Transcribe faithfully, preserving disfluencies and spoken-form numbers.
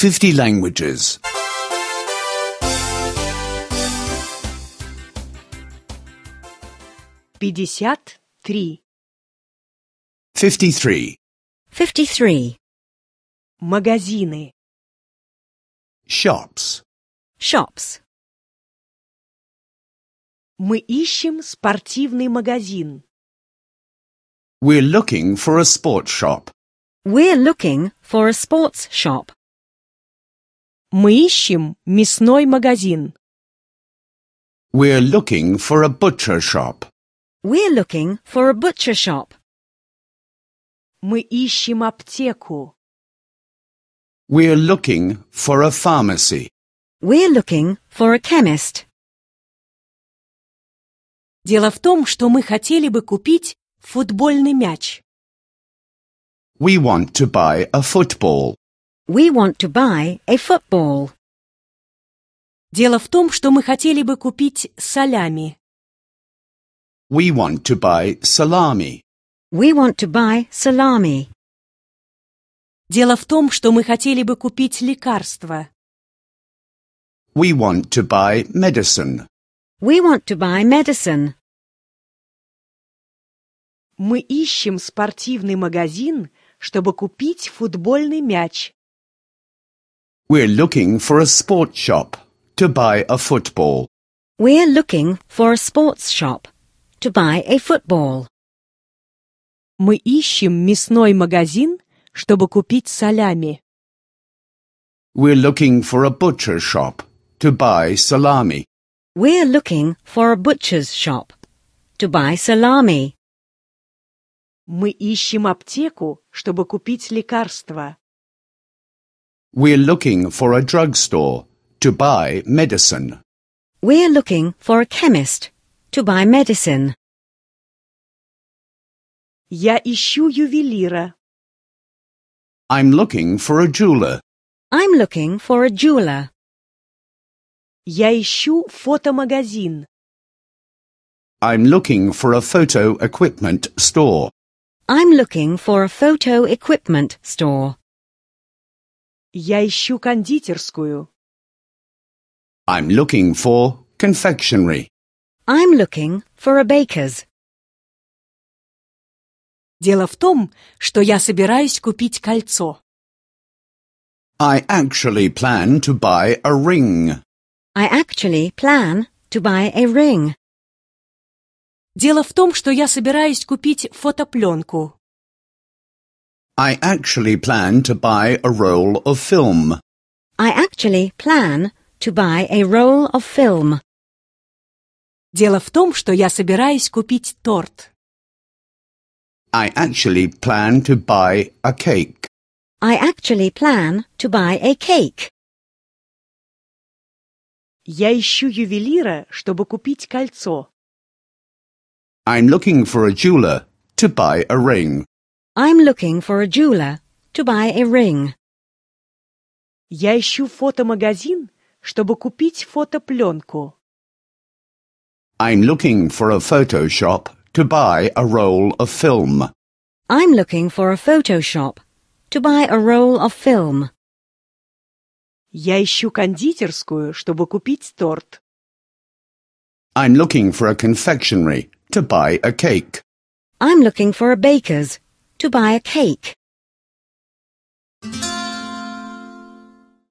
fifty languages. пятьдесят три. Fifty-three. Fifty-three. Магазины. Shops. Shops. Мы ищем спортивный магазин. We're looking for a sports shop. We're looking for a sports shop. Мы ищем мясной магазин. We're looking for a butcher shop. We're looking for a butcher shop. Мы ищем аптеку. We're looking for a pharmacy. We're looking for a chemist. Дело в том, что мы хотели бы купить футбольный мяч. We want to buy a football. We want to buy a football. Дело в том, что мы хотели бы купить салями. We want to buy salami. We want to buy salami. Дело в том, что мы хотели бы купить лекарства. We want to buy medicine. We want to buy medicine. Мы ищем спортивный магазин, чтобы купить футбольный мяч. We're looking for a sports shop to buy a football. We're looking for a sports shop to buy a football. Мы ищем мясной магазин, чтобы купить салями. We're looking for a butcher shop to buy salami. We're looking for a butcher's shop to buy salami. Мы ищем аптеку, чтобы купить лекарства. We're looking for a drugstore to buy medicine. We're looking for a chemist to buy medicine. Я ищу ювелира. I'm looking for a jeweler. I'm looking for a jeweler. Я ищу фотомагазин. I'm looking for a photo equipment store. I'm looking for a photo equipment store. Я ищу кондитерскую. I'm looking for confectionery. I'm looking for a baker's. Дело в том, что я собираюсь купить кольцо. I actually plan to buy a ring. I actually plan to buy a ring. Дело в том, что я собираюсь купить фотопленку. I actually plan to buy a roll of film. I actually plan to buy a roll of film. Дело в том, что я собираюсь купить торт. I actually plan to buy a cake. I actually plan to buy a cake. Я ищу ювелира, чтобы купить кольцо. I'm looking for a jeweler to buy a ring. I'm looking for a jeweler to buy a ring. Я ищу фотомагазин, чтобы купить фотопленку. I'm looking for a photo shop to buy a roll of film. I'm looking for a photo shop to buy a roll of film. Я ищу кондитерскую, чтобы купить торт. I'm looking for a confectionery to buy a cake. I'm looking for a baker's to buy a cake.